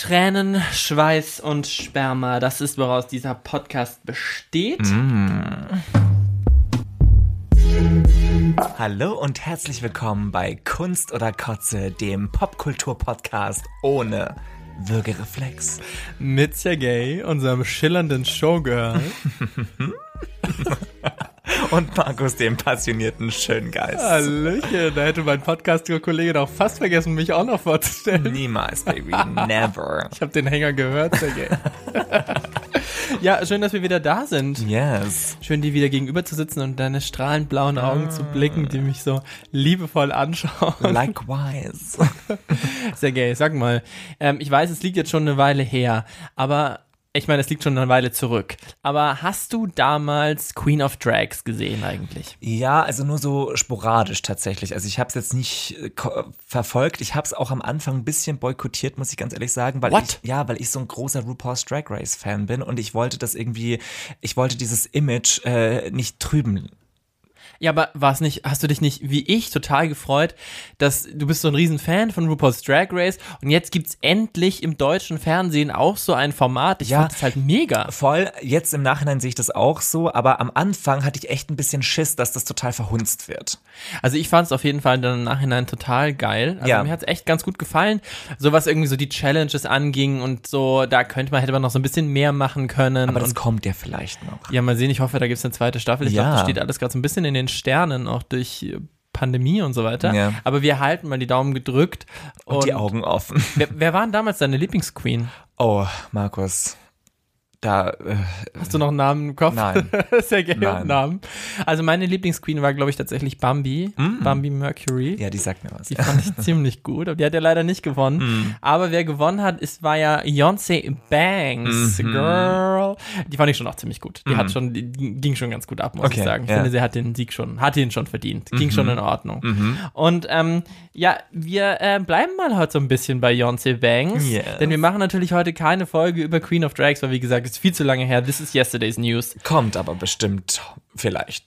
Tränen, Schweiß und Sperma, das ist, woraus dieser Podcast besteht. Hallo und herzlich willkommen bei Kunst oder Kotze, dem Popkultur-Podcast ohne Würgereflex. Mit Sergej, unserem schillernden Showgirl. Und Markus, dem passionierten Schöngeist. Hallöchen, da hätte mein Podcast-Kollege doch fast vergessen, mich auch noch vorzustellen. Niemals, baby, never. Ich habe den Hänger gehört, Sergej. Ja, schön, dass wir wieder da sind. Yes. Schön, dir wieder gegenüber zu sitzen und deine strahlend blauen Augen zu blicken, die mich so liebevoll anschauen. Likewise. Sergej, sag mal, ich weiß, es liegt jetzt schon eine Weile her, aber ich meine, es liegt schon eine Weile zurück. Aber hast du damals Queen of Drags gesehen eigentlich? Ja, also nur so sporadisch tatsächlich. Also ich habe es jetzt nicht verfolgt. Ich habe es auch am Anfang ein bisschen boykottiert, muss ich ganz ehrlich sagen. Weil ich so ein großer RuPaul's Drag Race Fan bin und ich wollte dieses Image nicht trüben. Ja, aber hast du dich nicht, wie ich, total gefreut, dass du bist so ein Riesenfan von RuPaul's Drag Race und jetzt gibt's endlich im deutschen Fernsehen auch so ein Format. Ich fand das halt mega. Voll, jetzt im Nachhinein sehe ich das auch so, aber am Anfang hatte ich echt ein bisschen Schiss, dass das total verhunzt wird. Also ich fand es auf jeden Fall dann im Nachhinein total geil. Also mir hat's echt ganz gut gefallen, so was irgendwie so die Challenges anging und so, da hätte man noch so ein bisschen mehr machen können. Aber das kommt ja vielleicht noch. Ja, mal sehen, ich hoffe, da gibt's eine zweite Staffel. Ich glaube, das steht alles gerade so ein bisschen in den Sternen, auch durch Pandemie und so weiter. Ja. Aber wir halten mal die Daumen gedrückt. Und die Augen offen. Wer waren damals deine Lieblingsqueen? Oh, Markus. Hast du noch einen Namen im Kopf? Nein. Sehr gerne Namen. Also meine Lieblingsqueen war, glaube ich, tatsächlich Bambi. Bambi Mercury. Ja, die sagt mir was. Die fand ich ziemlich gut, aber die hat ja leider nicht gewonnen. Aber wer gewonnen hat, war ja Beyoncé Banks. Girl. Die fand ich schon auch ziemlich gut. Die ging schon ganz gut ab, muss ich sagen. Ich finde, sie hat den Sieg schon verdient. Ging schon in Ordnung. Und wir bleiben mal heute so ein bisschen bei Beyoncé Banks. Yes. Denn wir machen natürlich heute keine Folge über Queen of Drags, weil wie gesagt, ist viel zu lange her. This is yesterday's news. Kommt aber bestimmt vielleicht.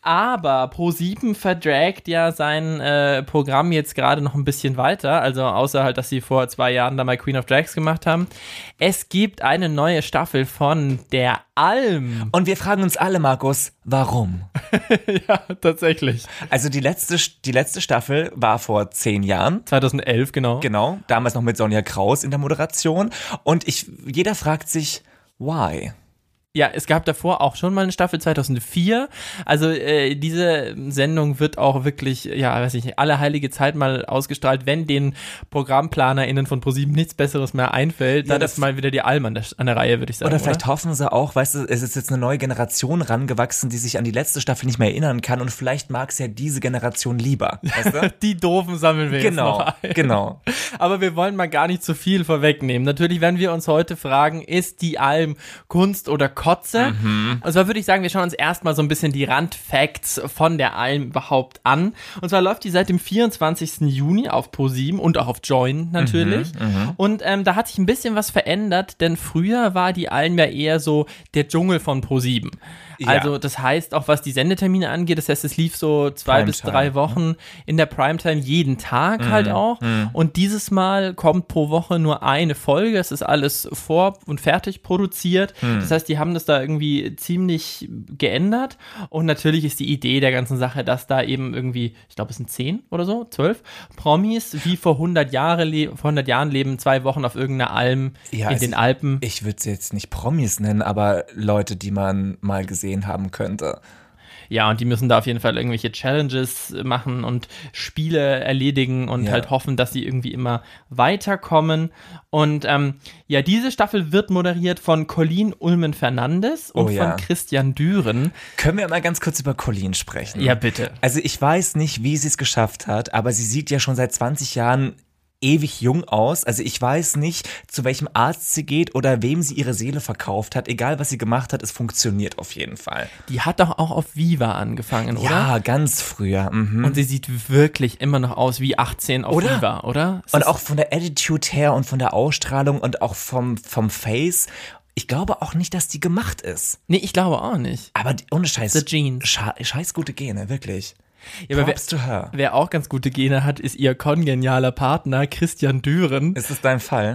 Aber Pro7 verdragt ja sein Programm jetzt gerade noch ein bisschen weiter. Also außer halt, dass sie vor 2 Jahren da mal Queen of Drags gemacht haben. Es gibt eine neue Staffel von der Alm. Und wir fragen uns alle, Markus, warum? Ja, tatsächlich. Also die letzte Staffel war vor 10 Jahren. 2011, genau. Genau, damals noch mit Sonja Kraus in der Moderation. Und jeder fragt sich, why? Ja, es gab davor auch schon mal eine Staffel 2004. Also diese Sendung wird auch wirklich, alle heilige Zeit mal ausgestrahlt, wenn den ProgrammplanerInnen von ProSieben nichts Besseres mehr einfällt. Dann ist mal wieder die Alm an der Reihe, würde ich sagen. Oder vielleicht hoffen sie auch, weißt du, es ist jetzt eine neue Generation rangewachsen, die sich an die letzte Staffel nicht mehr erinnern kann und vielleicht mag es ja diese Generation lieber. Weißt du? Die Doofen sammeln wir jetzt noch ein. Genau. Aber wir wollen mal gar nicht zu viel vorwegnehmen. Natürlich werden wir uns heute fragen, ist die Alm Kunst oder Kotze? Und zwar würde ich sagen, wir schauen uns erstmal so ein bisschen die Randfacts von der Alm überhaupt an. Und zwar läuft die seit dem 24. Juni auf Pro7 und auch auf Join natürlich. Und da hat sich ein bisschen was verändert, denn früher war die Alm ja eher so der Dschungel von Pro7. Also das heißt, auch was die Sendetermine angeht, das heißt, es lief so 2 bis 3 Wochen in der Primetime jeden Tag halt auch. Und dieses Mal kommt pro Woche nur eine Folge. Es ist alles vor- und fertig produziert. Das heißt, die haben das da irgendwie ziemlich geändert. Und natürlich ist die Idee der ganzen Sache, dass da eben irgendwie, ich glaube, es sind 10 oder so, 12 Promis, wie vor 100 Jahren leben 2 Wochen auf irgendeiner Alm in den Alpen. Ich würde sie jetzt nicht Promis nennen, aber Leute, die man mal gesehen haben könnte. Ja, und die müssen da auf jeden Fall irgendwelche Challenges machen und Spiele erledigen und halt hoffen, dass sie irgendwie immer weiterkommen. Und diese Staffel wird moderiert von Colleen Ulmen-Fernandes und von Christian Düren. Können wir mal ganz kurz über Colleen sprechen? Ja, bitte. Also ich weiß nicht, wie sie es geschafft hat, aber sie sieht ja schon seit 20 Jahren ewig jung aus. Also ich weiß nicht, zu welchem Arzt sie geht oder wem sie ihre Seele verkauft hat. Egal, was sie gemacht hat, es funktioniert auf jeden Fall. Die hat doch auch auf Viva angefangen, oder? Ja, ganz früher. Und sie sieht wirklich immer noch aus wie 18 auf Viva, oder? Und auch von der Attitude her und von der Ausstrahlung und auch vom Face. Ich glaube auch nicht, dass die gemacht ist. Nee, ich glaube auch nicht. Aber ohne Scheiß. The Jeans. Scheiß gute Gene, wirklich. Ja, aber wer auch ganz gute Gene hat, ist ihr kongenialer Partner Christian Düren. Ist es dein Fall?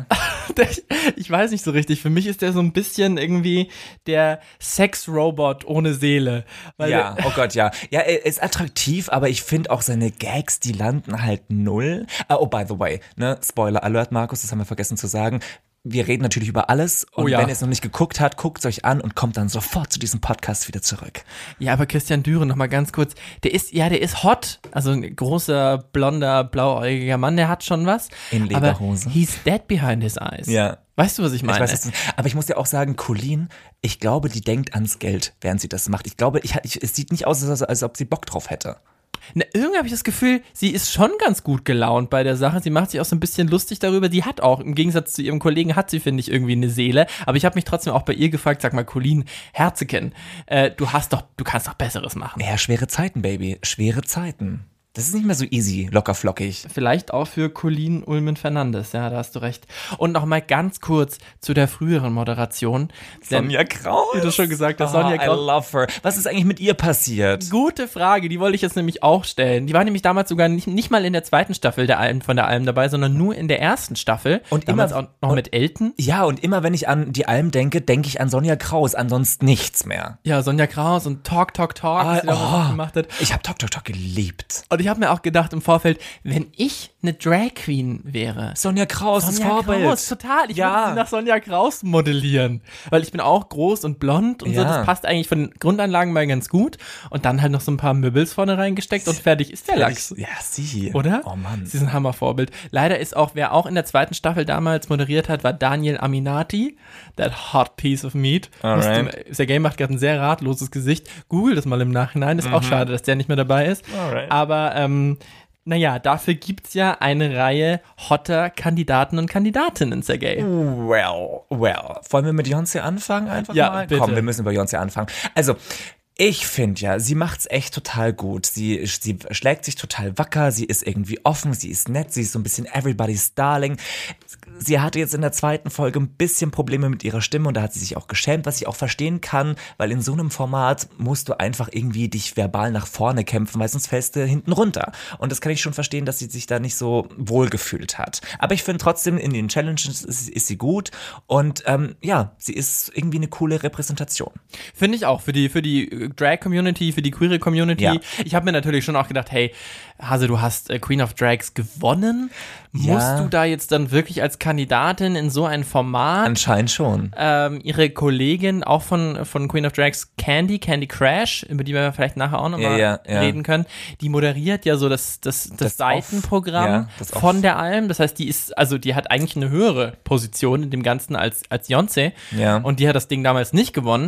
Ich weiß nicht so richtig. Für mich ist der so ein bisschen irgendwie der Sex-Robot ohne Seele. Weil ja, oh Gott, ja. Ja, er ist attraktiv, aber ich finde auch seine Gags, die landen halt null. Oh, by the way, ne, Spoiler Alert, Markus, das haben wir vergessen zu sagen. Wir reden natürlich über alles und wenn ihr es noch nicht geguckt habt, guckt es euch an und kommt dann sofort zu diesem Podcast wieder zurück. Ja, aber Christian Düren, noch mal ganz kurz, der ist hot, also ein großer, blonder, blauäugiger Mann, der hat schon was. In Lederhose. Aber he's dead behind his eyes. Ja. Weißt du, was ich meine? Ich weiß, aber ich muss dir auch sagen, Colleen, ich glaube, die denkt ans Geld, während sie das macht. Ich glaube, es sieht nicht aus, als ob sie Bock drauf hätte. Na, irgendwie habe ich das Gefühl, sie ist schon ganz gut gelaunt bei der Sache. Sie macht sich auch so ein bisschen lustig darüber. Die hat auch, im Gegensatz zu ihrem Kollegen, hat sie, finde ich, irgendwie eine Seele. Aber ich habe mich trotzdem auch bei ihr gefragt, sag mal, Colleen Herzeken, du kannst doch Besseres machen. Ja, schwere Zeiten, Baby. Schwere Zeiten. Das ist nicht mehr so easy, locker flockig. Vielleicht auch für Colleen Ullmann-Fernandes, ja, da hast du recht. Und noch mal ganz kurz zu der früheren Moderation. Sonja Kraus. Wie du schon gesagt hast, Sonja Kraus. I love her. Was ist eigentlich mit ihr passiert? Gute Frage, die wollte ich jetzt nämlich auch stellen. Die war nämlich damals sogar nicht mal in der zweiten Staffel von der Alm dabei, sondern nur in der ersten Staffel. Und damals immer, auch noch mit Elton. Ja, und immer wenn ich an die Alm denke, denke ich an Sonja Kraus, ansonsten nichts mehr. Ja, Sonja Kraus und Talk, was sie da gemacht hat. Ich habe Talk geliebt. Und ich habe mir auch gedacht im Vorfeld, wenn ich eine Drag Queen wäre. Sonja Kraus, das Vorbild. Sonja Kraus, total. Ich würde sie nach Sonja Kraus modellieren. Weil ich bin auch groß und blond und so. Das passt eigentlich von den Grundanlagen mal ganz gut. Und dann halt noch so ein paar Möbels vorne reingesteckt und fertig ist der Lachs. Ja, sie. Oder? Oh Mann. Sie ist ein Hammervorbild. Leider ist auch, wer auch in der zweiten Staffel damals moderiert hat, war Daniel Aminati. That hot piece of meat. Sergej macht gerade ein sehr ratloses Gesicht. Google das mal im Nachhinein. Ist auch schade, dass der nicht mehr dabei ist. Alright. Aber, naja, dafür gibt's ja eine Reihe hotter Kandidaten und Kandidatinnen, Sergej. Well. Wollen wir mit Beyoncé anfangen einfach mal? Bitte. Komm, wir müssen über Beyoncé anfangen. Also, ich finde ja, sie macht's echt total gut. Sie schlägt sich total wacker, sie ist irgendwie offen, sie ist nett, sie ist so ein bisschen everybody's darling. Sie hatte jetzt in der zweiten Folge ein bisschen Probleme mit ihrer Stimme und da hat sie sich auch geschämt, was ich auch verstehen kann, weil in so einem Format musst du einfach irgendwie dich verbal nach vorne kämpfen, weil sonst fällst du hinten runter. Und das kann ich schon verstehen, dass sie sich da nicht so wohl gefühlt hat. Aber ich finde trotzdem, in den Challenges ist sie gut und sie ist irgendwie eine coole Repräsentation. Finde ich auch, für die Drag-Community, für die queere Community. Ja. Ich habe mir natürlich schon auch gedacht, hey, Hase, du hast Queen of Drags gewonnen. Musst du da jetzt dann wirklich als Kandidatin in so ein Format? Anscheinend schon. Ihre Kollegin auch von Queen of Drags, Candy Crash, über die wir vielleicht nachher auch nochmal reden können, die moderiert ja so das Seitenprogramm von der Alm. Das heißt, die hat eigentlich eine höhere Position in dem Ganzen als Beyoncé. Ja. Und die hat das Ding damals nicht gewonnen.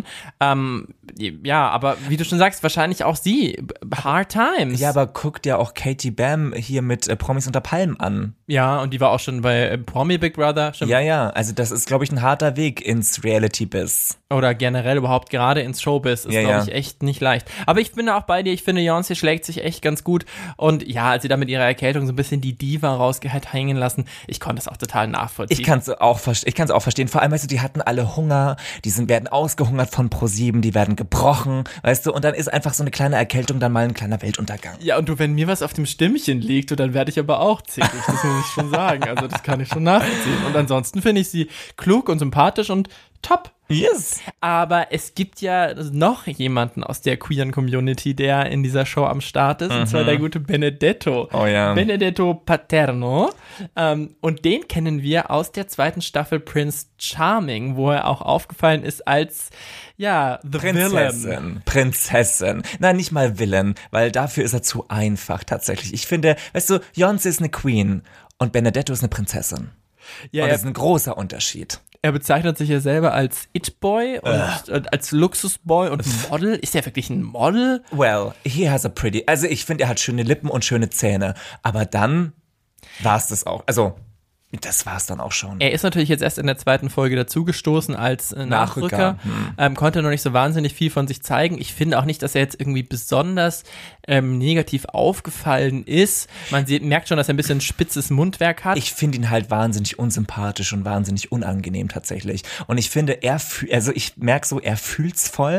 Aber wie du schon sagst, wahrscheinlich auch sie. Hard Times. Ja, aber guck dir auch Katie Bam hier mit Promis unter Palmen an. Ja, und die war auch schon bei Promi Big Brother. Stimmt. Ja, also das ist, glaube ich, ein harter Weg ins Reality-Biz. Oder generell überhaupt gerade ins Showbiz. Ist, glaube ich, echt nicht leicht. Aber ich bin da auch bei dir. Ich finde, Beyoncé schlägt sich echt ganz gut. Und ja, als sie da mit ihrer Erkältung so ein bisschen die Diva hängen lassen, ich konnte es auch total nachvollziehen. Ich kann es auch verstehen. Vor allem, weißt du, die hatten alle Hunger. Werden ausgehungert von ProSieben. Die werden gebrochen, weißt du. Und dann ist einfach so eine kleine Erkältung dann mal ein kleiner Weltuntergang. Ja, und wenn mir was auf dem Stimmchen liegt, dann werde ich aber auch zickig. Das muss ich schon sagen. Also das kann ich schon nachvollziehen. Und ansonsten finde ich sie klug und sympathisch und top. Yes. Aber es gibt ja noch jemanden aus der queeren Community, der in dieser Show am Start ist, und zwar der gute Benedetto. Oh ja. Benedetto Paterno. Und den kennen wir aus der zweiten Staffel Prince Charming, wo er auch aufgefallen ist als, the Villain. Prinzessin. Nein, nicht mal Villain, weil dafür ist er zu einfach tatsächlich. Ich finde, weißt du, Beyoncé ist eine Queen und Benedetto ist eine Prinzessin. Ja, und das ist ein großer Unterschied. Er bezeichnet sich ja selber als It-Boy und als Luxusboy und Model. Ist er wirklich ein Model? Well, he has a pretty... Also ich finde, er hat schöne Lippen und schöne Zähne. Aber dann war es das auch. Also, das war es dann auch schon. Er ist natürlich jetzt erst in der zweiten Folge dazugestoßen als Nachrücker. Konnte noch nicht so wahnsinnig viel von sich zeigen. Ich finde auch nicht, dass er jetzt irgendwie besonders negativ aufgefallen ist. Man merkt schon, dass er ein bisschen spitzes Mundwerk hat. Ich finde ihn halt wahnsinnig unsympathisch und wahnsinnig unangenehm tatsächlich. Und ich finde, ich merke so, er fühlt's voll.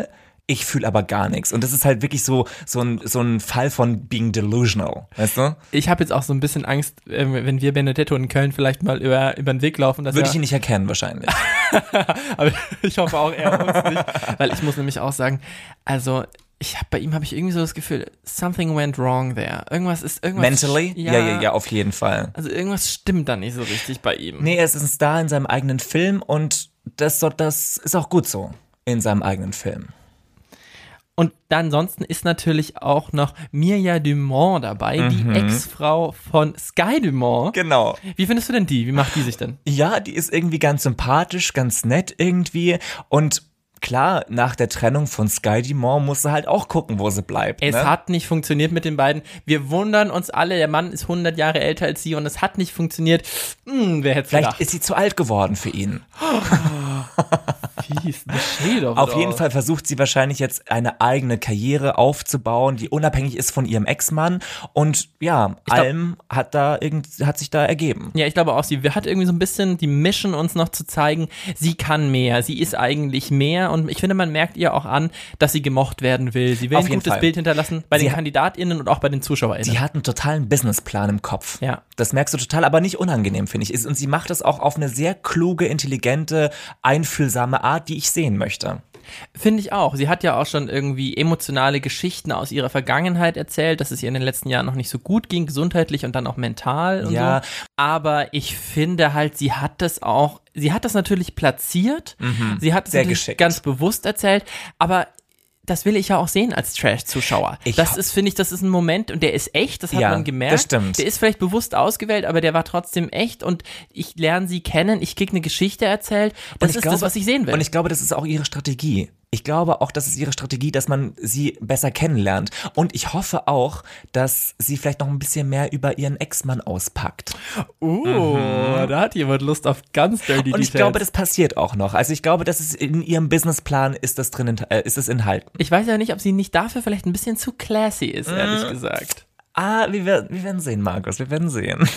ich fühle aber gar nichts. Und das ist halt wirklich so ein Fall von being delusional, weißt du? Ich habe jetzt auch so ein bisschen Angst, wenn wir Benedetto in Köln vielleicht mal über den Weg laufen. Würde ich ihn nicht erkennen wahrscheinlich. Aber ich hoffe auch, er uns nicht. Weil ich muss nämlich auch sagen, also bei ihm habe ich irgendwie so das Gefühl, something went wrong there. Irgendwas. Mentally? Ja, auf jeden Fall. Also irgendwas stimmt da nicht so richtig bei ihm. Nee, er ist ein Star in seinem eigenen Film und das ist auch gut so in seinem eigenen Film. Und ansonsten ist natürlich auch noch Mirja Dumont dabei, die Ex-Frau von Sky Dumont. Genau. Wie findest du denn die? Wie macht die sich denn? Ja, die ist irgendwie ganz sympathisch, ganz nett irgendwie und klar, nach der Trennung von Sky Dumont muss sie halt auch gucken, wo sie bleibt. Es hat nicht funktioniert mit den beiden. Wir wundern uns alle, der Mann ist 100 Jahre älter als sie und es hat nicht funktioniert. Wer hätte es gedacht? Vielleicht ist sie zu alt geworden für ihn. Fies, shade of Auf jeden Fall versucht sie wahrscheinlich jetzt eine eigene Karriere aufzubauen, die unabhängig ist von ihrem Ex-Mann und ja, allem hat sich da ergeben. Ja, ich glaube auch, sie hat irgendwie so ein bisschen die Mission, uns noch zu zeigen, sie kann mehr, sie ist eigentlich mehr und ich finde, man merkt ihr auch an, dass sie gemocht werden will. Sie will ein gutes Bild hinterlassen bei den KandidatInnen und auch bei den ZuschauerInnen. Sie hat einen totalen Businessplan im Kopf. Ja. Das merkst du total, aber nicht unangenehm, finde ich. Und sie macht das auch auf eine sehr kluge, intelligente, einfühlsame Art, die ich sehen möchte. Finde ich auch. Sie hat ja auch schon irgendwie emotionale Geschichten aus ihrer Vergangenheit erzählt, dass es ihr in den letzten Jahren noch nicht so gut ging, gesundheitlich und dann auch mental und so. Aber ich finde halt, sie hat das natürlich platziert. Sie hat es natürlich geschickt. Ganz bewusst erzählt, aber das will ich ja auch sehen als Trash-Zuschauer. Das ist ein Moment und der ist echt, das hat man gemerkt. Das stimmt. Der ist vielleicht bewusst ausgewählt, aber der war trotzdem echt und ich lerne sie kennen, ich kriege eine Geschichte erzählt. Das ist das, was ich sehen will. Und ich glaube, das ist auch ihre Strategie. Ich glaube auch, das ist ihre Strategie, dass man sie besser kennenlernt. Und ich hoffe auch, dass sie vielleicht noch ein bisschen mehr über ihren Ex-Mann auspackt. Da hat jemand Lust auf ganz dirty Details. Und ich glaube, das passiert auch noch. Also ich glaube, dass es in ihrem Businessplan ist es enthalten. Ich weiß ja nicht, ob sie nicht dafür vielleicht ein bisschen zu classy ist, ehrlich gesagt. Wir werden sehen, Markus, wir werden sehen.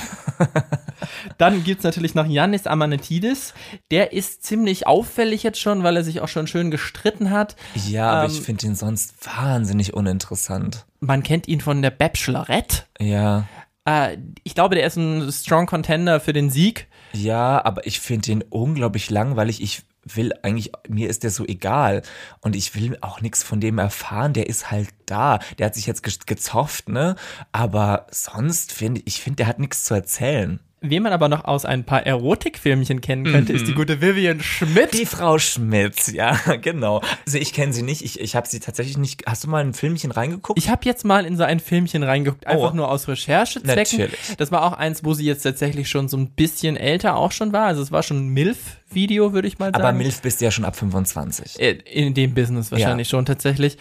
Dann gibt's natürlich noch Yannis Amanatidis. Der ist ziemlich auffällig jetzt schon, weil er sich auch schon schön gestritten hat. Ja, aber ich finde ihn sonst wahnsinnig uninteressant. Man kennt ihn von der Bachelorette. Ja. Ich glaube, der ist ein Strong Contender für den Sieg. Ja, aber ich finde ihn unglaublich langweilig. Mir ist der so egal und ich will auch nichts von dem erfahren, der ist halt da, der hat sich jetzt gezofft, ne, aber sonst finde ich, der hat nichts zu erzählen. Wen man aber noch aus ein paar Erotikfilmchen kennen könnte, ist die gute Vivian Schmidt. Die Frau Schmidt, ja, genau. Also ich kenne sie nicht, ich habe sie tatsächlich nicht. Hast du mal ein Filmchen reingeguckt? Ich habe jetzt mal in so ein Filmchen reingeguckt, einfach nur aus Recherchezwecken. Natürlich. Das war auch eins, wo sie jetzt tatsächlich schon so ein bisschen älter auch schon war. Also es war schon ein MILF-Video, würde ich mal sagen. Aber MILF bist du ja schon ab 25. In dem Business wahrscheinlich schon tatsächlich.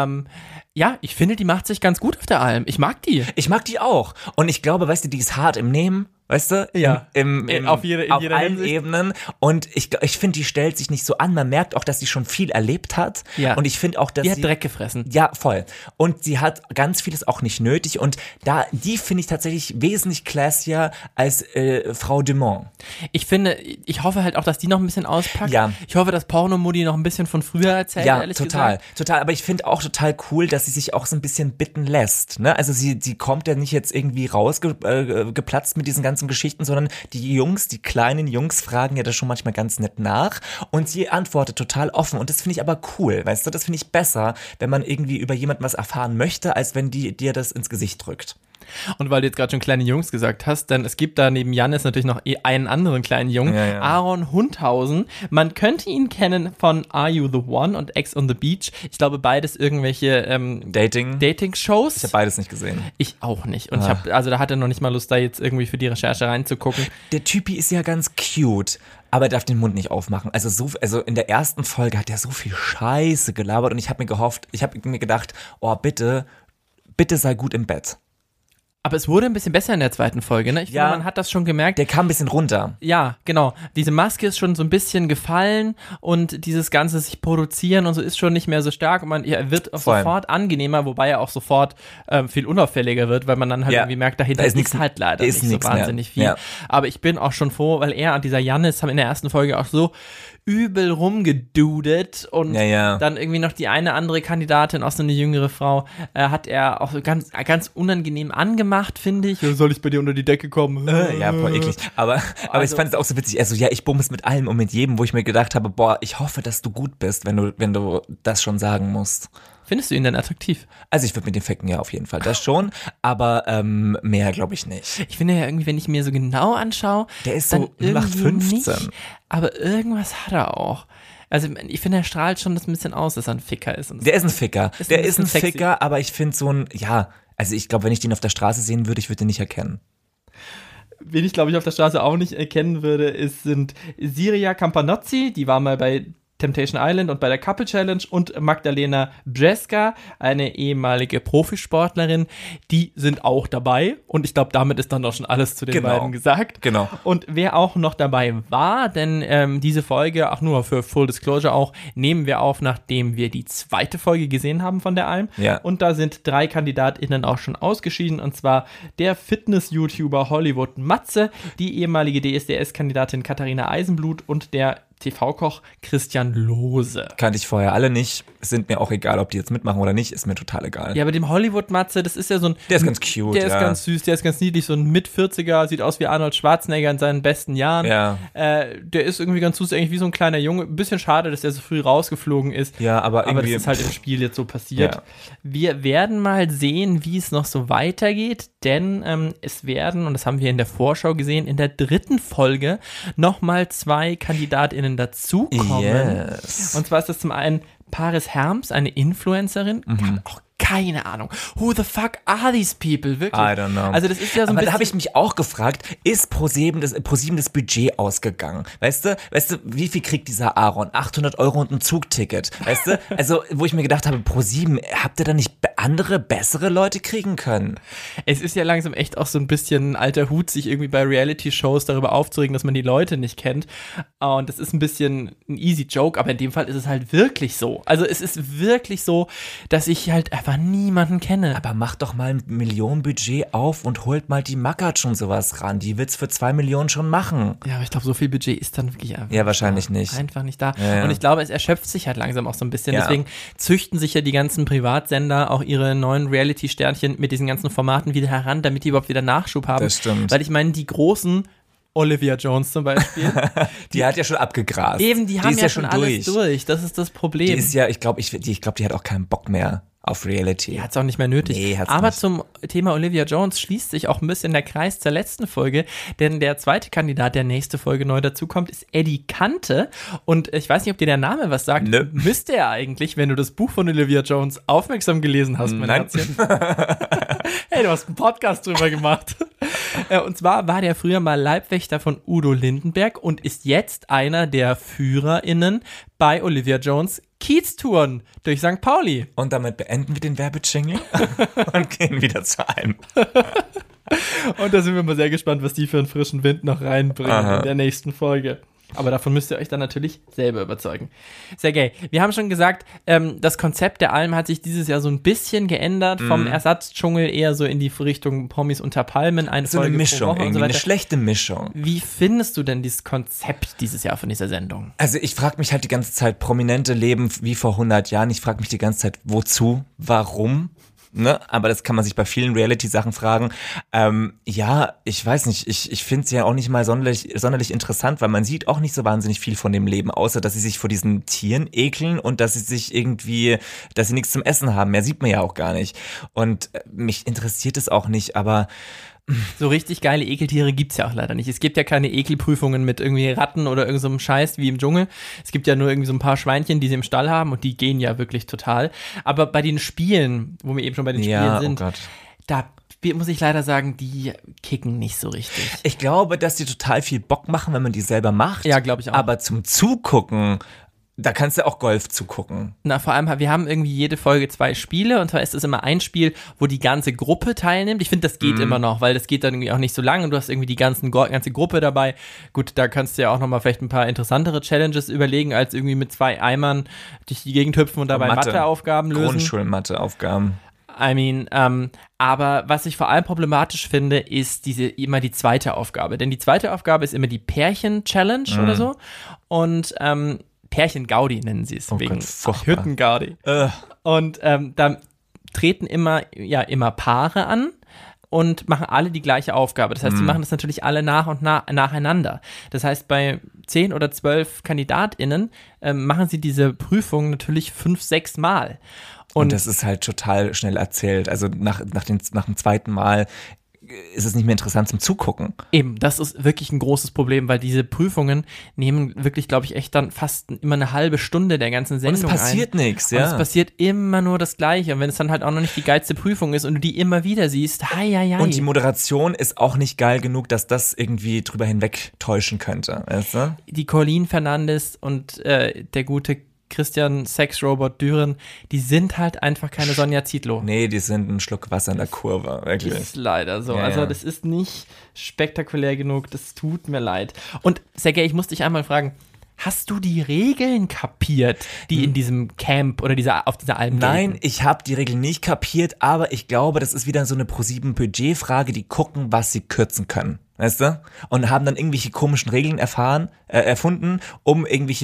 Ja, ich finde, die macht sich ganz gut auf der Alm. Ich mag die. Ich mag die auch. Und ich glaube, weißt du, die ist hart im Nehmen. Weißt du? Ja. Auf jeder allen Hinsicht. Ebenen. Und ich finde, die stellt sich nicht so an. Man merkt auch, dass sie schon viel erlebt hat. Ja. Und ich finde auch, dass die hat Dreck gefressen. Ja, voll. Und sie hat ganz vieles auch nicht nötig. Und die finde ich tatsächlich wesentlich classier als Frau Dumont. Ich hoffe halt auch, dass die noch ein bisschen auspackt. Ja. Ich hoffe, dass Pornomudi noch ein bisschen von früher erzählt, ehrlich gesagt. Total. Aber ich finde auch total cool, dass sie sich auch so ein bisschen bitten lässt. Ne? Also sie kommt ja nicht jetzt irgendwie rausgeplatzt mit diesen ganzen Geschichten, sondern die kleinen Jungs fragen ja da schon manchmal ganz nett nach und sie antwortet total offen und das finde ich aber cool, weißt du, das finde ich besser, wenn man irgendwie über jemanden was erfahren möchte, als wenn die dir das ins Gesicht drückt. Und weil du jetzt gerade schon kleine Jungs gesagt hast, denn es gibt da neben Jannis natürlich noch einen anderen kleinen Jungen, Aaron Hundhausen. Man könnte ihn kennen von Are You the One und Ex on the Beach. Ich glaube, beides irgendwelche Dating-Shows. Ich habe beides nicht gesehen. Ich auch nicht. Und da hat er noch nicht mal Lust, da jetzt irgendwie für die Recherche reinzugucken. Der Typi ist ja ganz cute. Aber er darf den Mund nicht aufmachen. Also in der ersten Folge hat er so viel Scheiße gelabert und ich habe mir gedacht, oh bitte sei gut im Bett. Aber es wurde ein bisschen besser in der zweiten Folge, ne? Ich finde, man hat das schon gemerkt. Der kam ein bisschen runter. Ja, genau. Diese Maske ist schon so ein bisschen gefallen und dieses ganze sich produzieren und so ist schon nicht mehr so stark und er wird auch sofort angenehmer, wobei er auch sofort viel unauffälliger wird, weil man dann halt irgendwie merkt, dahinter ist halt leider nicht so wahnsinnig viel. Ja. Aber ich bin auch schon froh, weil er und dieser Jannis haben in der ersten Folge auch so übel rumgedudet und dann irgendwie noch die eine andere Kandidatin, auch so eine jüngere Frau, hat er auch so ganz, ganz unangenehm angemacht, finde ich. Soll ich bei dir unter die Decke kommen? Ja, voll eklig. Aber ich fand es auch so witzig. Also ich bummes mit allem und mit jedem, wo ich mir gedacht habe, boah, ich hoffe, dass du gut bist, wenn du das schon sagen musst. Findest du ihn denn attraktiv? Also ich würde mit den Ficken ja auf jeden Fall, das schon, aber mehr glaube ich nicht. Ich finde ja irgendwie, wenn ich mir so genau anschaue, der ist so 0815. Nicht, aber irgendwas hat er auch. Also ich finde, er strahlt schon das ein bisschen aus, dass er ein Ficker ist. Der ist ein Ficker. Der ist ein Ficker, aber ich finde so also ich glaube, wenn ich den auf der Straße sehen würde, ich würde den nicht erkennen. Wen ich, glaube ich, auf der Straße auch nicht erkennen würde, sind Siria Campanozzi, die war mal bei Temptation Island und bei der Couple Challenge und Magdalena Brzeska, eine ehemalige Profisportlerin, die sind auch dabei und ich glaube, damit ist dann auch schon alles zu den beiden gesagt. Genau. Und wer auch noch dabei war, denn diese Folge, auch nur für Full Disclosure auch, nehmen wir auf, nachdem wir die zweite Folge gesehen haben von der Alm. Ja. Und da sind 3 KandidatInnen auch schon ausgeschieden und zwar der Fitness-YouTuber Hollywood Matze, die ehemalige DSDS-Kandidatin Katharina Eisenblut und der TV-Koch Christian Lohse. Kannte ich vorher alle nicht. Sind mir auch egal, ob die jetzt mitmachen oder nicht. Ist mir total egal. Ja, aber dem Hollywood-Matze, das ist ja so ein... Der ist ganz cute, Der ist ganz süß, der ist ganz niedlich. So ein Mit-40er, sieht aus wie Arnold Schwarzenegger in seinen besten Jahren. Ja. Der ist irgendwie ganz süß, eigentlich wie so ein kleiner Junge. Ein bisschen schade, dass er so früh rausgeflogen ist. Ja, aber irgendwie... das ist halt im Spiel jetzt so passiert. Ja. Wir werden mal sehen, wie es noch so weitergeht, denn es werden, und das haben wir in der Vorschau gesehen, in der 3. Folge nochmal 2 KandidatInnen dazukommen. Yes. Und zwar ist das zum einen Paris Herms, eine Influencerin, auch keine Ahnung. Who the fuck are these people? Wirklich. I don't know. Also das ist ja so ein aber bisschen... da habe ich mich auch gefragt, ist ProSieben das Budget ausgegangen? Weißt du, wie viel kriegt dieser Aaron? 800 € und ein Zugticket. Weißt du? Also, wo ich mir gedacht habe, ProSieben, habt ihr da nicht andere, bessere Leute kriegen können? Es ist ja langsam echt auch so ein bisschen ein alter Hut, sich irgendwie bei Reality-Shows darüber aufzuregen, dass man die Leute nicht kennt. Und das ist ein bisschen ein easy Joke, aber in dem Fall ist es halt wirklich so. Also es ist wirklich so, dass ich halt einfach niemanden kenne. Aber macht doch mal ein Millionenbudget auf und holt mal die Mackert schon sowas ran. Die wird's für 2 Millionen schon machen. Ja, aber ich glaube, so viel Budget ist dann wirklich einfach wahrscheinlich nicht. Einfach nicht da. Ja. Und ich glaube, es erschöpft sich halt langsam auch so ein bisschen. Ja. Deswegen züchten sich ja die ganzen Privatsender auch ihre neuen Reality-Sternchen mit diesen ganzen Formaten wieder heran, damit die überhaupt wieder Nachschub haben. Das stimmt. Weil ich meine, die großen Olivia Jones zum Beispiel. Die hat ja schon abgegrast. Eben, die haben ja schon alles durch. Das ist das Problem. Die ist ja, ich glaube, die hat auch keinen Bock mehr auf Reality. Die hat es auch nicht mehr nötig. Nee, aber nicht. Zum Thema Olivia Jones schließt sich auch ein bisschen der Kreis zur letzten Folge, denn der zweite Kandidat, der nächste Folge neu dazukommt, ist Eddie Kante. Und ich weiß nicht, ob dir der Name was sagt. Ne. Müsste er eigentlich, wenn du das Buch von Olivia Jones aufmerksam gelesen hast, mein Herzchen. Hey, du hast einen Podcast drüber gemacht. Und zwar war der früher mal Leibwächter von Udo Lindenberg und ist jetzt einer der FührerInnen bei Olivia Jones Kiez-Touren durch St. Pauli. Und damit beenden wir den Werbejingle und gehen wieder zu einem. Und da sind wir mal sehr gespannt, was die für einen frischen Wind noch reinbringen in der nächsten Folge. Aber davon müsst ihr euch dann natürlich selber überzeugen. Sergej, wir haben schon gesagt, das Konzept der Alm hat sich dieses Jahr so ein bisschen geändert, vom Ersatzdschungel eher so in die Richtung Promis unter Palmen. So eine Mischung, irgendwie, eine schlechte Mischung. Wie findest du denn dieses Konzept dieses Jahr von dieser Sendung? Also ich frage mich halt die ganze Zeit, Prominente leben wie vor 100 Jahren. Ich frage mich die ganze Zeit, wozu, warum? Ne? Aber das kann man sich bei vielen Reality-Sachen fragen. Ja, ich weiß nicht, ich finde es ja auch nicht mal sonderlich interessant, weil man sieht auch nicht so wahnsinnig viel von dem Leben, außer dass sie sich vor diesen Tieren ekeln und dass sie nichts zum Essen haben. Mehr sieht man ja auch gar nicht. Und mich interessiert es auch nicht, aber so richtig geile Ekeltiere gibt's ja auch leider nicht. Es gibt ja keine Ekelprüfungen mit irgendwie Ratten oder irgend so einem Scheiß wie im Dschungel. Es gibt ja nur irgendwie so ein paar Schweinchen, die sie im Stall haben und die gehen ja wirklich total. Aber bei den Spielen, wo wir eben schon bei den Spielen sind, da muss ich leider sagen, die kicken nicht so richtig. Ich glaube, dass die total viel Bock machen, wenn man die selber macht. Ja, glaube ich auch. Aber zum Zugucken Da kannst du auch Golf zugucken. Na, vor allem, wir haben irgendwie jede Folge 2 Spiele und zwar ist es immer ein Spiel, wo die ganze Gruppe teilnimmt. Ich finde, das geht immer noch, weil das geht dann irgendwie auch nicht so lange und du hast irgendwie die ganze Gruppe dabei. Gut, da kannst du ja auch nochmal vielleicht ein paar interessantere Challenges überlegen, als irgendwie mit 2 Eimern durch die Gegend hüpfen und dabei Matheaufgaben lösen. Grundschulmatheaufgaben. Aber was ich vor allem problematisch finde, ist immer die zweite Aufgabe. Denn die zweite Aufgabe ist immer die Pärchen-Challenge oder so. Und Pärchen-Gaudi nennen sie es, wegen Hütten-Gaudi. Und da treten immer Paare an und machen alle die gleiche Aufgabe. Das heißt, die machen das natürlich alle nacheinander. Das heißt, bei 10 oder 12 KandidatInnen machen sie diese Prüfung natürlich 5, 6 Mal. Und das ist halt total schnell erzählt. Also nach dem zweiten Mal ist es nicht mehr interessant zum Zugucken. Eben, das ist wirklich ein großes Problem, weil diese Prüfungen nehmen wirklich, glaube ich, echt dann fast immer eine halbe Stunde der ganzen Sendung ein. Und es passiert nichts, ja. Und es passiert immer nur das Gleiche. Und wenn es dann halt auch noch nicht die geilste Prüfung ist und du die immer wieder siehst, hei. Und die Moderation ist auch nicht geil genug, dass das irgendwie drüber hinweg täuschen könnte, weißt du? Die Colleen Fernandes und der gute Christian Sexrobot Düren, die sind halt einfach keine Sonja Zietlow. Nee, die sind ein Schluck Wasser in der Kurve, wirklich. Das ist leider so. Ja, also das ist nicht spektakulär genug, das tut mir leid. Und Sergej, ich muss dich einmal fragen, hast du die Regeln kapiert, die in diesem Camp oder auf dieser Alm Nein, gelten? ich habe die Regeln nicht kapiert, aber ich glaube, das ist wieder so eine ProSieben-Budget-Frage, die gucken, was sie kürzen können. Weißt du? Und haben dann irgendwelche komischen Regeln erfunden, um irgendwelche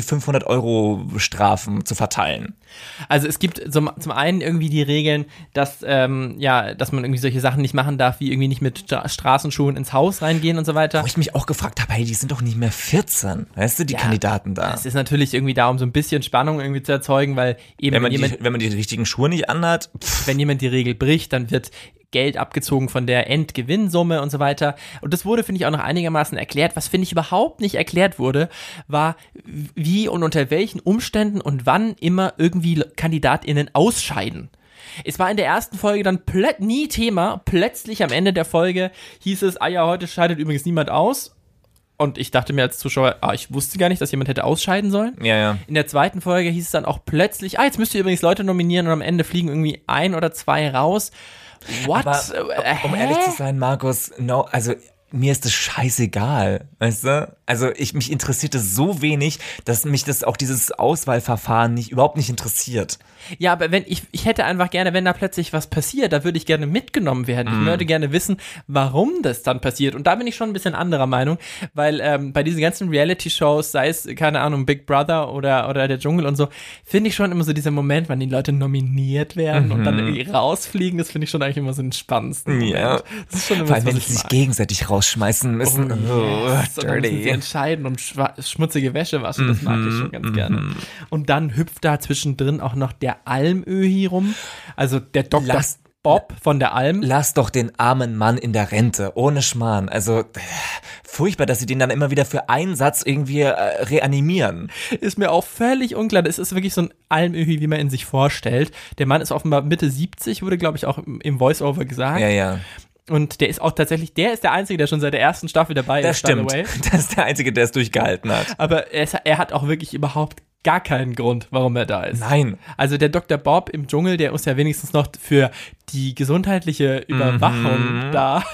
500€ Strafen zu verteilen. Also es gibt zum einen irgendwie die Regeln, dass man irgendwie solche Sachen nicht machen darf, wie irgendwie nicht mit Straßenschuhen ins Haus reingehen und so weiter. Wo ich mich auch gefragt habe, hey, die sind doch nicht mehr 14, weißt du, die Kandidaten da. Es ist natürlich irgendwie da, um so ein bisschen Spannung irgendwie zu erzeugen, weil eben wenn man die richtigen Schuhe nicht anhat. Wenn jemand die Regel bricht, dann wird Geld abgezogen von der Endgewinnsumme und so weiter. Und das wurde, finde ich, auch noch einigermaßen erklärt. Was, finde ich, überhaupt nicht erklärt wurde, war, wie und unter welchen Umständen und wann immer irgendwie KandidatInnen ausscheiden. Es war in der ersten Folge dann nie Thema. Plötzlich am Ende der Folge hieß es, heute scheidet übrigens niemand aus. Und ich dachte mir als Zuschauer, ich wusste gar nicht, dass jemand hätte ausscheiden sollen. Ja. In der zweiten Folge hieß es dann auch plötzlich, jetzt müsst ihr übrigens Leute nominieren und am Ende fliegen irgendwie 1 oder 2 raus. What? Aber, um ehrlich zu sein, Markus, also mir ist das scheißegal, weißt du? Also mich interessiert das so wenig, dass mich das auch dieses Auswahlverfahren überhaupt nicht interessiert. Ja, aber ich hätte einfach gerne, wenn da plötzlich was passiert, da würde ich gerne mitgenommen werden. Ich würde gerne wissen, warum das dann passiert. Und da bin ich schon ein bisschen anderer Meinung, weil bei diesen ganzen Reality-Shows, sei es, keine Ahnung, Big Brother oder der Dschungel und so, finde ich schon immer so dieser Moment, wann die Leute nominiert werden und dann irgendwie rausfliegen, das finde ich schon eigentlich immer so den spannendsten Moment. Ja, das ist schon immer vor allem, wenn sie sich gegenseitig rausschmeißen müssen. Yes. Und dann müssen sie entscheiden und schmutzige Wäsche waschen, das mag ich schon ganz gerne. Und dann hüpft da zwischendrin auch noch der Almöhi rum, also der Dr. Bob von der Alm. Lass doch den armen Mann in der Rente, ohne Schmarrn. Also furchtbar, dass sie den dann immer wieder für einen Satz irgendwie reanimieren. Ist mir auch völlig unklar. Das ist wirklich so ein Almöhi, wie man ihn sich vorstellt. Der Mann ist offenbar Mitte 70, wurde, glaube ich, auch im Voice-Over gesagt. Ja. Und der ist auch tatsächlich, der ist der Einzige, der schon seit der ersten Staffel dabei das ist. Stimmt. By the way. Das ist der Einzige, der es durchgehalten hat. Aber er hat auch wirklich überhaupt gar keinen Grund, warum er da ist. Nein. Also der Dr. Bob im Dschungel, der ist ja wenigstens noch für die gesundheitliche Überwachung da.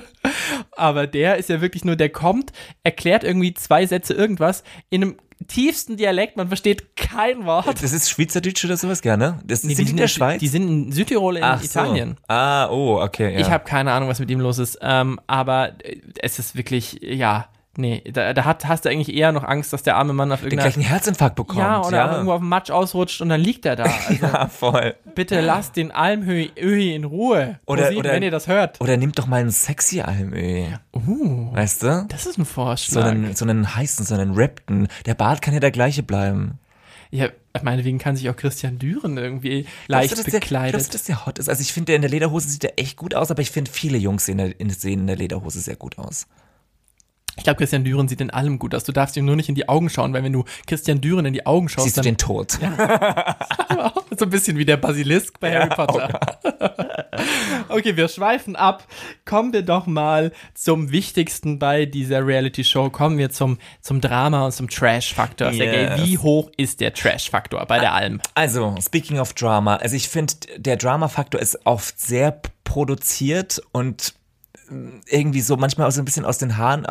Aber der ist ja wirklich nur, der kommt, erklärt irgendwie 2 Sätze irgendwas in einem tiefsten Dialekt, man versteht kein Wort. Das ist Schweizerdeutsch oder sowas, gerne? Sind die in der Schweiz? Die sind in Südtirol in Italien. So. Okay, ja. Ich habe keine Ahnung, was mit ihm los ist, aber es ist wirklich, nee, da hast du eigentlich eher noch Angst, dass der arme Mann auf den gleichen Herzinfarkt bekommt. Ja, oder irgendwo auf dem Matsch ausrutscht und dann liegt er da. Also, ja, voll. Bitte lasst den Almöhi in Ruhe. Oder, wenn ihr das hört. Oder nimmt doch mal einen sexy Almöhi. Weißt du? Das ist ein Vorschlag. So einen heißen, so einen rappten. Der Bart kann ja der gleiche bleiben. Ja, meinetwegen kann sich auch Christian Düren irgendwie leicht bekleidet. Glaubst du, dass der hot ist? Also ich finde, der in der Lederhose sieht der echt gut aus, aber ich finde, viele Jungs sehen in der Lederhose sehr gut aus. Ich glaube, Christian Düren sieht in allem gut aus. Du darfst ihm nur nicht in die Augen schauen, weil wenn du Christian Düren in die Augen schaust, siehst du den Tod. Ja. So ein bisschen wie der Basilisk bei Harry Potter. Okay, wir schweifen ab. Kommen wir doch mal zum Wichtigsten bei dieser Reality-Show. Kommen wir zum Drama und zum Trash-Faktor. Sergej, wie hoch ist der Trash-Faktor bei der Alm? Also, speaking of Drama, also ich finde, der Drama-Faktor ist oft sehr produziert und irgendwie so manchmal auch so ein bisschen aus den Haaren,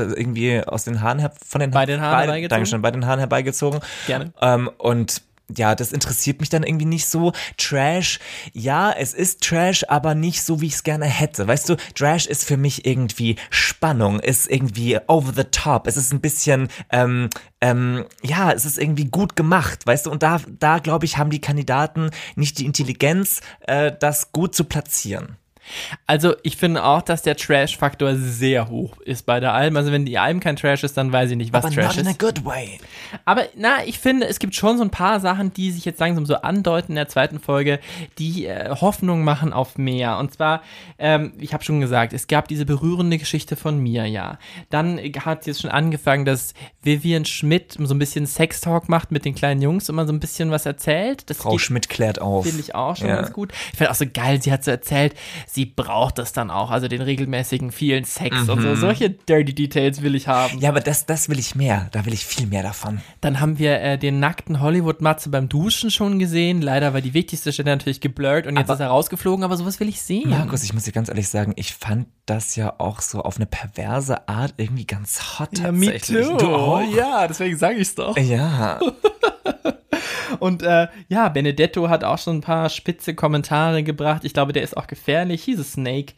Bei den Haaren herbeigezogen? Dankeschön, bei den Haaren herbeigezogen. Gerne. Und ja, das interessiert mich dann irgendwie nicht so. Trash, ja, es ist Trash, aber nicht so, wie ich es gerne hätte. Weißt du, Trash ist für mich irgendwie Spannung, ist irgendwie over the top. Es ist ein bisschen, es ist irgendwie gut gemacht, weißt du. Und da glaube ich, haben die Kandidaten nicht die Intelligenz, das gut zu platzieren. Also ich finde auch, dass der Trash-Faktor sehr hoch ist bei der Alm. Also wenn die Alm kein Trash ist, dann weiß ich nicht, was aber Trash ist. Aber not in a good way. Aber ich finde, es gibt schon so ein paar Sachen, die sich jetzt langsam so andeuten in der zweiten Folge, die Hoffnung machen auf mehr. Und zwar, ich habe schon gesagt, es gab diese berührende Geschichte von Mirja. Dann hat es jetzt schon angefangen, dass Vivian Schmidt so ein bisschen Sextalk macht mit den kleinen Jungs und mal so ein bisschen was erzählt. Frau Schmidt klärt auf. Finde ich auch schon ganz gut. Ich finde auch so geil, sie hat so erzählt, sie braucht das dann auch, also den regelmäßigen vielen Sex und so. Solche Dirty Details will ich haben. Ja, aber das will ich mehr. Da will ich viel mehr davon. Dann haben wir den nackten Hollywood-Matze beim Duschen schon gesehen. Leider war die wichtigste Stelle natürlich geblurrt und jetzt ist er rausgeflogen, aber sowas will ich sehen. Markus, ich muss dir ganz ehrlich sagen, ich fand das ja auch so auf eine perverse Art irgendwie ganz hot tatsächlich. Ja, me too. Du auch? Ja, deswegen sage ich's doch. Ja. Und Benedetto hat auch schon ein paar spitze Kommentare gebracht. Ich glaube, der ist auch gefährlich. He's a snake.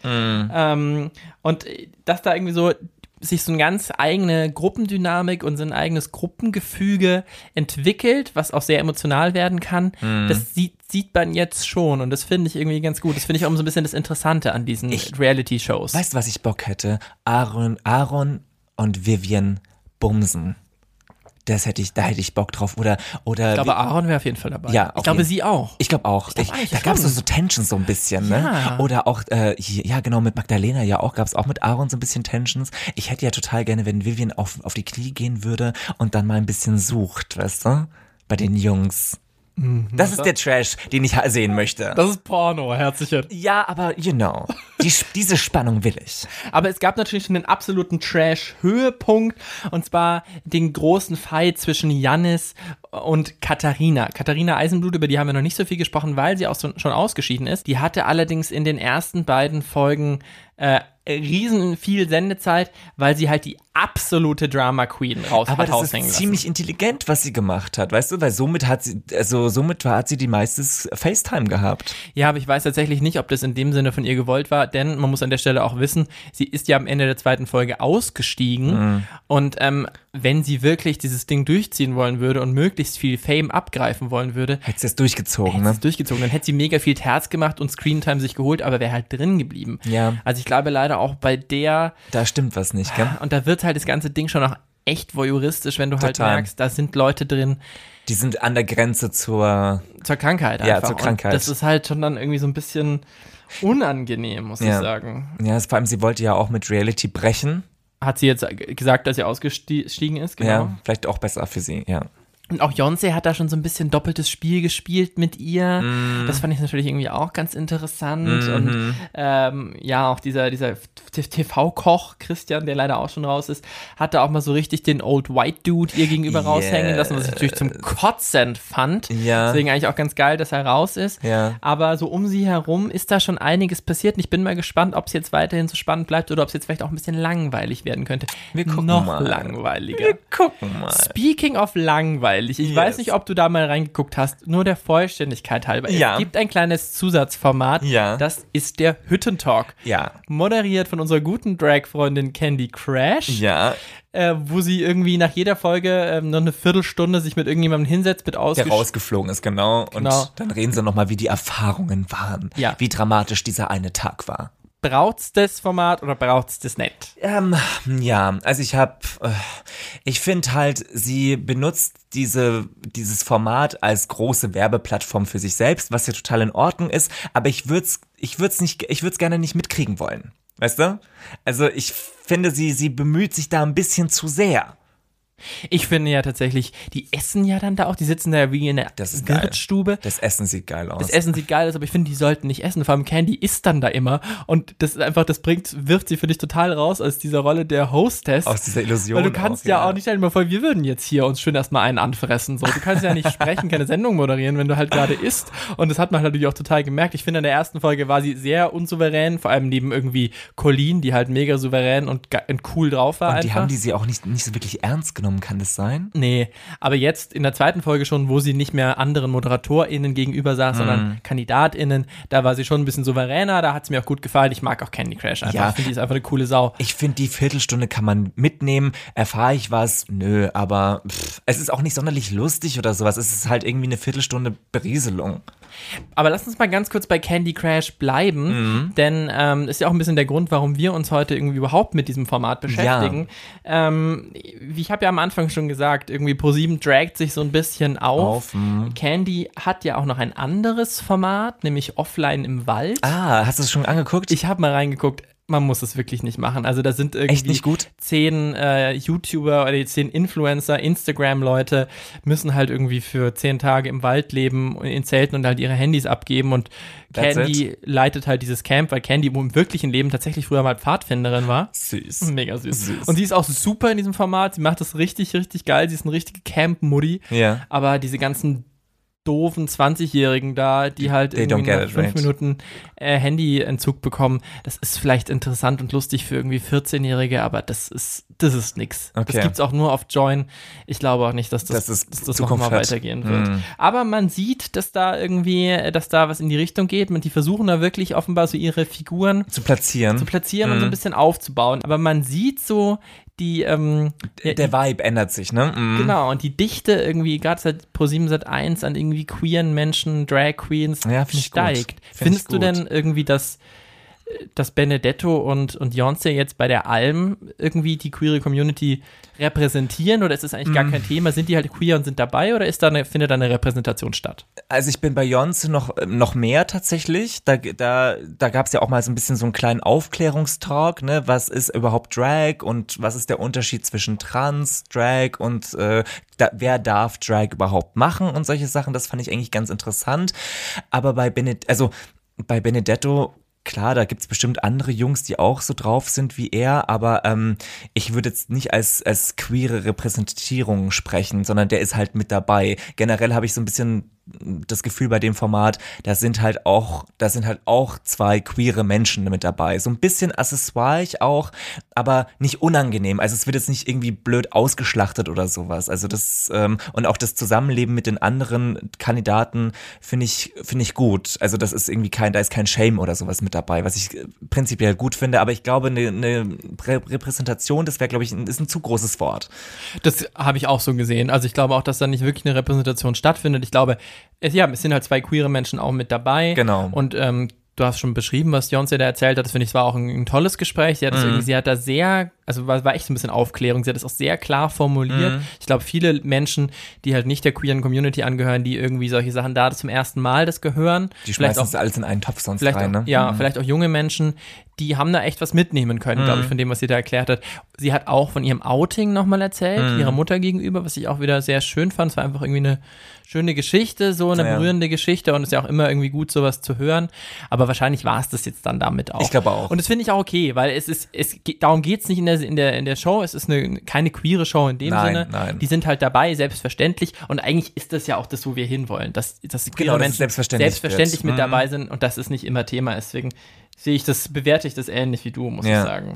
Und dass da irgendwie so sich so eine ganz eigene Gruppendynamik und so ein eigenes Gruppengefüge entwickelt, was auch sehr emotional werden kann, das sieht man jetzt schon und das finde ich irgendwie ganz gut. Das finde ich auch so ein bisschen das Interessante an diesen Reality-Shows. Weißt du, was ich Bock hätte? Aaron und Vivian bumsen. Da hätte ich Bock drauf. Oder ich glaube, Aaron wäre auf jeden Fall dabei. Ja, ich glaube, sie auch. Ich glaube auch. Da gab es so Tensions so ein bisschen, ne? Ja. Oder auch, genau, mit Magdalena gab es auch mit Aaron so ein bisschen Tensions. Ich hätte ja total gerne, wenn Vivian auf die Knie gehen würde und dann mal ein bisschen sucht, weißt du? Bei den Jungs. Das ist der Trash, den ich sehen möchte. Das ist Porno, herzlichen. Ja, aber diese Spannung will ich. Aber es gab natürlich schon den absoluten Trash-Höhepunkt und zwar den großen Fight zwischen Jannis und Katharina. Katharina Eisenblut, über die haben wir noch nicht so viel gesprochen, weil sie auch schon ausgeschieden ist. Die hatte allerdings in den ersten beiden Folgen riesen viel Sendezeit, weil sie halt die absolute Drama Queen raushängen lassen. Aber das ist ziemlich intelligent, was sie gemacht hat, weißt du, weil somit hat sie die meiste FaceTime gehabt. Ja, aber ich weiß tatsächlich nicht, ob das in dem Sinne von ihr gewollt war, denn man muss an der Stelle auch wissen, sie ist ja am Ende der zweiten Folge ausgestiegen und wenn sie wirklich dieses Ding durchziehen wollen würde und möglichst viel Fame abgreifen wollen würde, hätte sie es durchgezogen, dann hätte sie mega viel Terz gemacht und Screentime sich geholt, aber wäre halt drin geblieben. Ja. Also ich glaube leider auch bei der... Da stimmt was nicht, gell? Und da wird halt das ganze Ding schon noch echt voyeuristisch, wenn du halt merkst, da sind Leute drin. Die sind an der Grenze zur Krankheit einfach. Ja, zur Krankheit. Und das ist halt schon dann irgendwie so ein bisschen unangenehm, muss ich sagen. Ja, vor allem, sie wollte ja auch mit Reality brechen. Hat sie jetzt gesagt, dass sie ausgestiegen ist, genau. Ja, vielleicht auch besser für sie, ja. Und auch Beyoncé hat da schon so ein bisschen doppeltes Spiel gespielt mit ihr. Das fand ich natürlich irgendwie auch ganz interessant. Und auch dieser TV-Koch Christian, der leider auch schon raus ist, hatte auch mal so richtig den Old White Dude ihr gegenüber raushängen lassen, was ich natürlich zum Kotzen fand. Ja. Deswegen eigentlich auch ganz geil, dass er raus ist. Ja. Aber so um sie herum ist da schon einiges passiert. Und ich bin mal gespannt, ob es jetzt weiterhin so spannend bleibt oder ob es jetzt vielleicht auch ein bisschen langweilig werden könnte. Wir gucken noch mal. langweiliger. Wir gucken mal. Speaking of langweilig. Ich weiß nicht, ob du da mal reingeguckt hast, nur der Vollständigkeit halber. Es gibt ein kleines Zusatzformat, das ist der Hüttentalk. Ja. Moderiert von unserer guten Drag-Freundin Candy Crash. Ja. Wo sie irgendwie nach jeder Folge noch eine Viertelstunde sich mit irgendjemandem hinsetzt, der rausgeflogen ist, genau. Und dann reden sie nochmal, wie die Erfahrungen waren. Ja. Wie dramatisch dieser eine Tag war. Braucht's das Format oder braucht's das nicht? Also ich finde halt, sie benutzt dieses Format als große Werbeplattform für sich selbst, was ja total in Ordnung ist, aber ich würd's gerne nicht mitkriegen wollen. Weißt du? Also ich finde, sie bemüht sich da ein bisschen zu sehr. Ich finde ja tatsächlich, die essen ja dann da auch, die sitzen da ja wie in der Wirtsstube. Das Essen sieht geil aus. Das Essen sieht geil aus, aber ich finde, die sollten nicht essen. Vor allem Candy isst dann da immer und das ist einfach, wirft sie für dich total raus aus dieser Rolle der Hostess. Aus dieser Illusion. Weil du kannst ja auch nicht stellen, mal vor, wir würden jetzt hier uns schön erstmal einen anfressen. So. Du kannst ja nicht sprechen, keine Sendung moderieren, wenn du halt gerade isst. Und das hat man natürlich auch total gemerkt. Ich finde, in der ersten Folge war sie sehr unsouverän, vor allem neben irgendwie Colleen, die halt mega souverän und cool drauf war. Und die haben sie auch nicht so wirklich ernst genommen, kann das sein? Nee, aber jetzt in der zweiten Folge schon, wo sie nicht mehr anderen ModeratorInnen gegenüber saß, sondern KandidatInnen, da war sie schon ein bisschen souveräner, da hat es mir auch gut gefallen. Ich mag auch Candy Crash einfach. Ja. Ich finde, die ist einfach eine coole Sau. Ich finde, die Viertelstunde kann man mitnehmen. Erfahre ich was? Nö, aber es ist auch nicht sonderlich lustig oder sowas. Es ist halt irgendwie eine Viertelstunde Berieselung. Aber lass uns mal ganz kurz bei Candy Crash bleiben, denn ist ja auch ein bisschen der Grund, warum wir uns heute irgendwie überhaupt mit diesem Format beschäftigen. Ja. Ich habe ja am Anfang schon gesagt, irgendwie ProSieben dragt sich so ein bisschen auf. Candy hat ja auch noch ein anderes Format, nämlich Offline im Wald. Ah, hast du es schon angeguckt? Ich habe mal reingeguckt. Man muss es wirklich nicht machen. Also da sind irgendwie echt nicht gut? 10 YouTuber oder 10 Influencer, Instagram-Leute müssen halt irgendwie für 10 Tage im Wald leben, in Zelten und halt ihre Handys abgeben und Candy leitet halt dieses Camp, weil Candy im wirklichen Leben tatsächlich früher mal Pfadfinderin war. Süß. Mega süß. Und sie ist auch super in diesem Format. Sie macht das richtig, richtig geil. Sie ist eine richtige Camp-Mutti. Ja. Aber diese ganzen doofen 20-Jährigen da, die halt irgendwie nach 5 Minuten Handyentzug bekommen. Das ist vielleicht interessant und lustig für irgendwie 14-Jährige, aber das ist nix. Okay. Das gibt's auch nur auf Join. Ich glaube auch nicht, dass das nochmal weitergehen wird. Aber man sieht, dass da was in die Richtung geht. Die versuchen da wirklich offenbar so ihre Figuren zu platzieren und so ein bisschen aufzubauen. Aber man sieht so, der Vibe ändert sich, ne? Genau, und die Dichte irgendwie, gerade seit ProSieben Sat.1 an irgendwie queeren Menschen, Drag Queens, steigt. Findest du denn irgendwie, dass Benedetto und Beyoncé jetzt bei der Alm irgendwie die queere Community repräsentieren oder ist das eigentlich gar kein Thema? Sind die halt queer und sind dabei oder findet da eine Repräsentation statt? Also ich bin bei Beyoncé noch mehr tatsächlich. Da gab es ja auch mal so ein bisschen so einen kleinen Aufklärungstalk, ne? Was ist überhaupt Drag und was ist der Unterschied zwischen Trans, Drag und wer darf Drag überhaupt machen und solche Sachen. Das fand ich eigentlich ganz interessant. Aber bei Benedetto, klar, da gibt's bestimmt andere Jungs, die auch so drauf sind wie er, aber ich würde jetzt nicht als queere Repräsentierung sprechen, sondern der ist halt mit dabei. Generell habe ich so ein bisschen das Gefühl bei dem Format, da sind halt auch 2 queere Menschen mit dabei. So ein bisschen accessoireig auch, aber nicht unangenehm. Also es wird jetzt nicht irgendwie blöd ausgeschlachtet oder sowas. Also das, und auch das Zusammenleben mit den anderen Kandidaten finde ich gut. Also das ist irgendwie da ist kein Shame oder sowas mit dabei, was ich prinzipiell gut finde. Aber ich glaube, eine Repräsentation, das wäre, glaube ich, ist ein zu großes Wort. Das habe ich auch so gesehen. Also ich glaube auch, dass da nicht wirklich eine Repräsentation stattfindet. Ich glaube, es sind halt 2 queere Menschen auch mit dabei. Genau. Und du hast schon beschrieben, was Beyoncé da erzählt hat. Das finde ich, war auch ein tolles Gespräch. Sie hat da sehr, also war echt so ein bisschen Aufklärung. Sie hat das auch sehr klar formuliert. Ich glaube, viele Menschen, die halt nicht der queeren Community angehören, die irgendwie solche Sachen da zum ersten Mal das gehören. Die schmeißen das alles in einen Topf sonst rein, ne? Ja, vielleicht auch junge Menschen, die haben da echt was mitnehmen können, glaube ich, von dem, was sie da erklärt hat. Sie hat auch von ihrem Outing nochmal erzählt, ihrer Mutter gegenüber, was ich auch wieder sehr schön fand. Es war einfach irgendwie eine schöne Geschichte, so eine berührende Geschichte und es ist ja auch immer irgendwie gut, sowas zu hören. Aber wahrscheinlich war es das jetzt dann damit auch. Ich glaube auch. Und das finde ich auch okay, weil darum geht's nicht in der Show. Es ist keine queere Show in dem Sinne. Nein. Die sind halt dabei, selbstverständlich. Und eigentlich ist das ja auch das, wo wir hinwollen, dass queere Menschen selbstverständlich mit dabei sind und dass es nicht immer Thema ist. Deswegen bewerte ich das ähnlich wie du, muss ich sagen.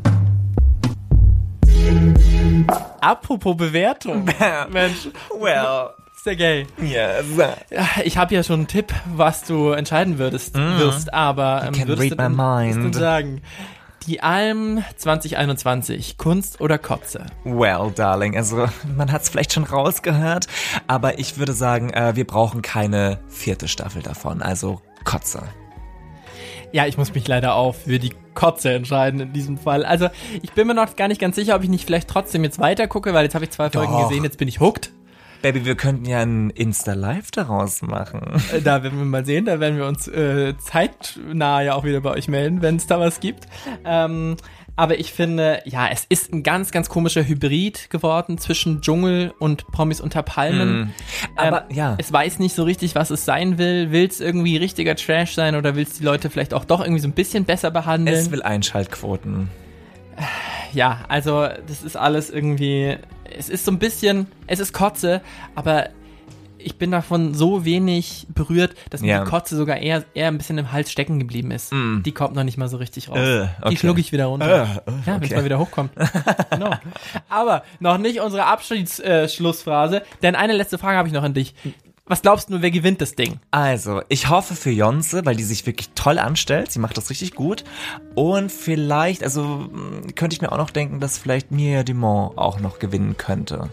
Apropos Bewertung. Mensch. Well. Sehr geil. Yes. Ich habe ja schon einen Tipp, was du entscheiden wirst, aber würdest du sagen, die Alm 2021, Kunst oder Kotze? Well, darling, also man hat es vielleicht schon rausgehört, aber ich würde sagen, wir brauchen keine 4. Staffel davon, also Kotze. Ja, ich muss mich leider auch für die Kotze entscheiden in diesem Fall. Also ich bin mir noch gar nicht ganz sicher, ob ich nicht vielleicht trotzdem jetzt weiter gucke, weil jetzt habe ich 2 Folgen gesehen, jetzt bin ich hooked. Baby, wir könnten ja ein Insta-Live daraus machen. Da werden wir mal sehen, da werden wir uns zeitnah ja auch wieder bei euch melden, wenn es da was gibt. Aber ich finde, ja, es ist ein ganz, ganz komischer Hybrid geworden zwischen Dschungel und Promis unter Palmen. Aber ja. Es weiß nicht so richtig, was es sein will. Will es irgendwie richtiger Trash sein oder will es die Leute vielleicht auch doch irgendwie so ein bisschen besser behandeln? Es will Einschaltquoten. Ja, also das ist alles irgendwie, es ist so ein bisschen, es ist Kotze, aber ich bin davon so wenig berührt, dass mir die Kotze sogar eher ein bisschen im Hals stecken geblieben ist. Die kommt noch nicht mal so richtig raus. Okay. Die schlucke ich wieder runter. Ja, wenn es mal wieder hochkommt. Genau. Aber noch nicht unsere Abschlussphase, denn eine letzte Frage habe ich noch an dich. Was glaubst du, wer gewinnt das Ding? Also, ich hoffe für Jonse, weil die sich wirklich toll anstellt. Sie macht das richtig gut. Und vielleicht, also könnte ich mir auch noch denken, dass vielleicht Mia Dumont auch noch gewinnen könnte.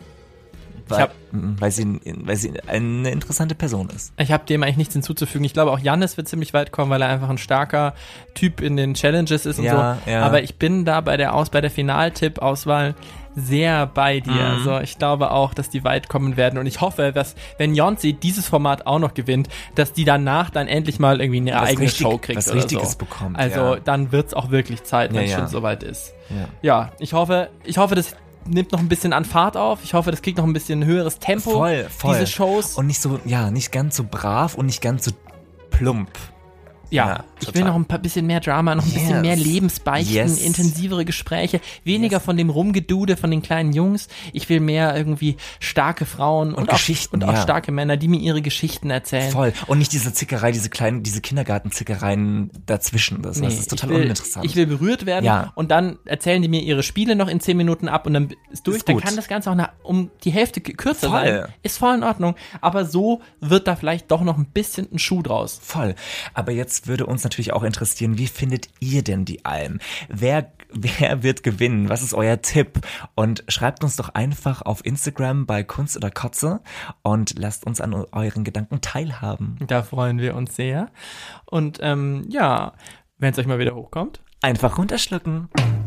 Weil sie eine interessante Person ist. Ich habe dem eigentlich nichts hinzuzufügen. Ich glaube, auch Jannis wird ziemlich weit kommen, weil er einfach ein starker Typ in den Challenges ist und so. Ja. Aber ich bin da bei der Finaltipp-Auswahl sehr bei dir. Also ich glaube auch, dass die weit kommen werden. Und ich hoffe, dass, wenn Jonse dieses Format auch noch gewinnt, dass die danach dann endlich mal irgendwie eine eigene Show kriegt was oder Richtiges so. Bekommt. Also dann wird's auch wirklich Zeit, wenn es schon soweit ist. Ja, ich hoffe, das nimmt noch ein bisschen an Fahrt auf. Ich hoffe, das kriegt noch ein bisschen höheres Tempo. Voll. Diese Shows. Und nicht so, nicht ganz so brav und nicht ganz so plump. Ja, ich will noch ein bisschen mehr Drama, noch ein bisschen mehr Lebensbeichten, intensivere Gespräche, weniger von dem Rumgedude von den kleinen Jungs. Ich will mehr irgendwie starke Frauen und Geschichten, auch starke Männer, die mir ihre Geschichten erzählen. Voll. Und nicht diese Zickerei, diese Kindergartenzickereien dazwischen. Das ist total uninteressant. Ich will berührt werden und dann erzählen die mir ihre Spiele noch in 10 Minuten ab und dann ist durch. Dann kann das Ganze auch um die Hälfte kürzer sein. Ist voll in Ordnung. Aber so wird da vielleicht doch noch ein bisschen ein Schuh draus. Voll. Aber jetzt würde uns natürlich auch interessieren, wie findet ihr denn die Alm? Wer wird gewinnen? Was ist euer Tipp? Und schreibt uns doch einfach auf Instagram bei Kunst oder Kotze und lasst uns an euren Gedanken teilhaben. Da freuen wir uns sehr. Und wenn es euch mal wieder hochkommt, einfach runterschlucken.